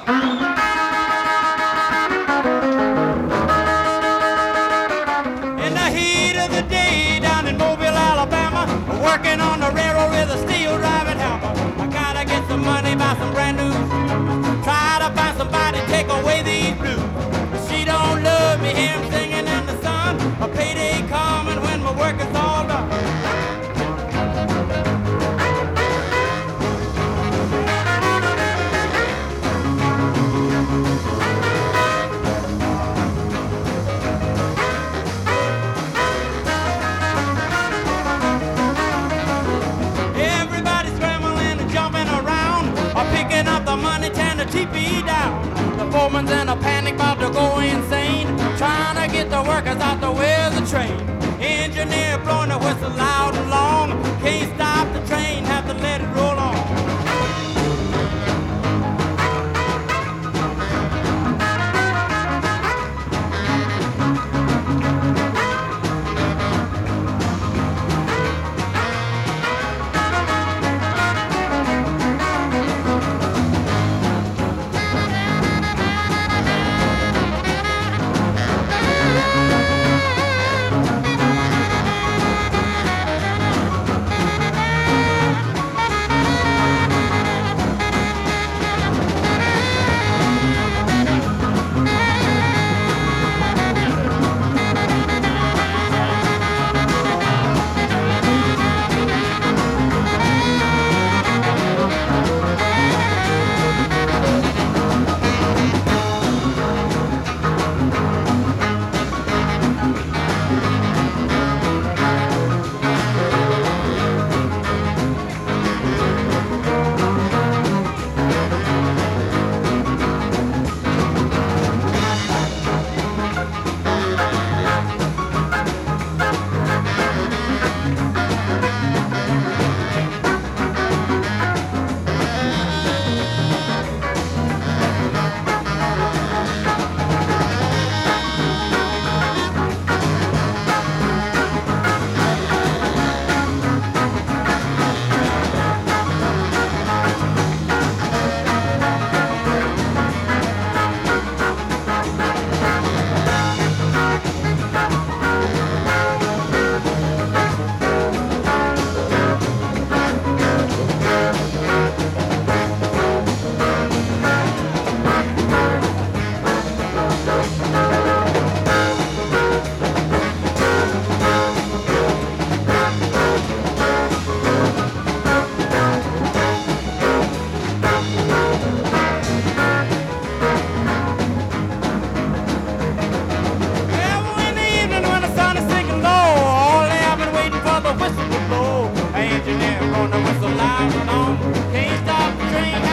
In the heat of the day down in Mobile, Alabama, working on the railroad with a steel driving hammer. I gotta get some money, buy some brand new shoes. Try to find somebody, take away these blues. She don't love me, hear him singing in the sun. A payday coming when my work is all done. Picking up the money, tearing the teepee down. The foreman's in a panic, about to go insane, trying to get the workers out the way of the train. Engineer blowing the whistle loud and long. Can't stop the train, have to let it roll on. Engineer on the whistle loud and on. Can't stop the train.